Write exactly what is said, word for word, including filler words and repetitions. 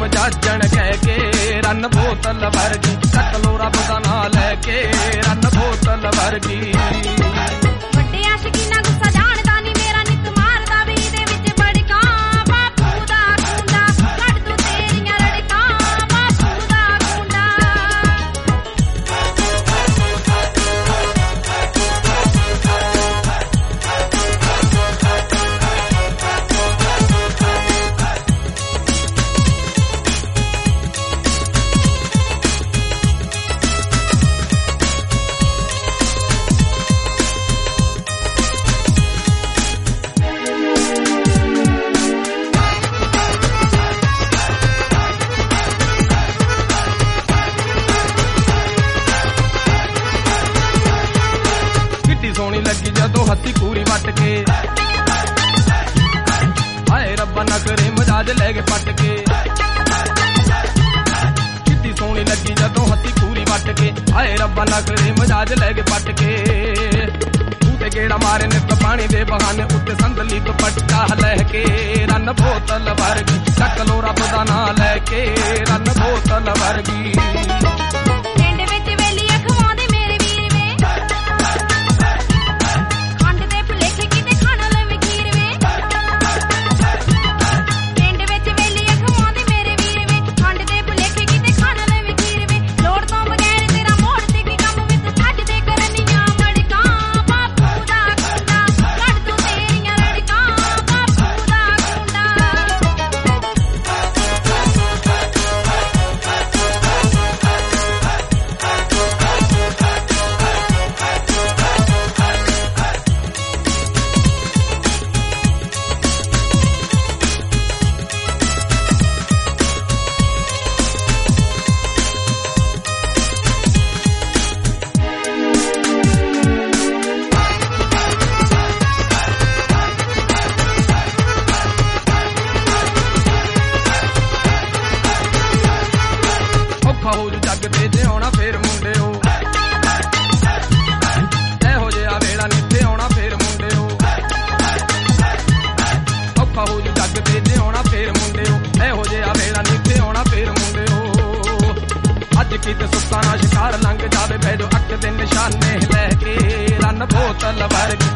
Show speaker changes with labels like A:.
A: ਵਜਾਜਣ ਕਹਿ ਕੇ ਰੰਨ ਬੋਤਲ ਵਰਗੀ ਚੱਕ ਲੋ ਰੱਬ ਦਾ ਨਾਂ ਲੈ ਕੇ ਰੰਨ ਬੋਤਲ ਵਰਗੀ
B: ਵੱਡੇ ਆਸ਼ਕੀ ਨਾ ਗੁੱਸਾ ਜਾਣਦਾ ਨੀ ਮੇਰਾ ਨਿੱਤ ਮਾਰਦਾ ਵੀ ਦੇ ਵਿੱਚ ਬੜਕਾਂ ਬਾਪੂ ਦਾ ਕੁੰਡਾ ਕੱਢ ਦੂ ਤੇਰੀਆਂ ਰੜਕਾਂ ਬਾਪੂ ਦਾ ਕੁੰਡਾ
A: ਸੋਹਣੀ ਲੱਗੀ ਜਦੋਂ ਹੱਥੀ ਪੂਰੀ ਵੱਟ ਕੇ ਹਾਏ ਰੱਬਾ ਨਾ ਕਰੇ ਮਜਾਜ ਲੈ ਕੇ ਪੱਟ ਕੇ ਕਿੱਡੀ ਸੋਹਣੀ ਲੱਗੀ ਜਦੋਂ ਹੱਥੀ ਪੂਰੀ ਵੱਟ ਕੇ ਹਾਏ ਰੱਬਾ ਨਾ ਕਰੇ ਮਜਾਜ ਲੈ ਕੇ ਪੱਟ ਕੇ ਤੂੰ ਤੇ ਗੇੜਾ ਮਾਰੇ ਨੇ ਤਾਂ ਪਾਣੀ ਦੇ ਬਹਾਨੇ ਉੱਤੇ ਸੰਦਲੀ ਦੁਪੱਟਾ ਲੈ ਕੇ ਰੰਨ ਬੋਤਲ ਵਰਗੀ ਚੱਕ ਲੋ ਰੱਬ ਦਾ ਨਾਂ ਲੈ ਕੇ ਰੰਨ ਬੋਤਲ ਵਰਗੀ ਹੋ ਜੂ ਜੱਗ ਤੇ ਜਿਉਣਾ ਫੇਰ ਮੁੰਡਿਓ ਇਹੋ ਜਿਹਾ ਵੇਲਾ ਨਿੱਥੇ ਆਉਣਾ ਫੇਰ ਮੁੰਡਿਓ ਔਖਾ ਹੋ ਜੂ ਜੱਗ ਤੇ ਜਿਉਣਾ ਫੇਰ ਮੁੰਡਿਓ ਇਹੋ ਜਿਹਾ ਵੇਲਾ ਨਿੱਥੇ ਆਉਣਾ ਫੇਰ ਮੁੰਡਿਓ ਅੱਜ ਕਿਤੇ ਸੁੱਕਾ ਨਾ ਸ਼ਿਕਾਰ ਲੰਘ ਜਾਵੇ ਬਹਿ ਜੋ ਅੱਖ ਦੇ ਨਿਸ਼ਾਨੇ ਲੈ ਕੇ ਰੰਨ ਬੋਤਲ ਵਰਗੀ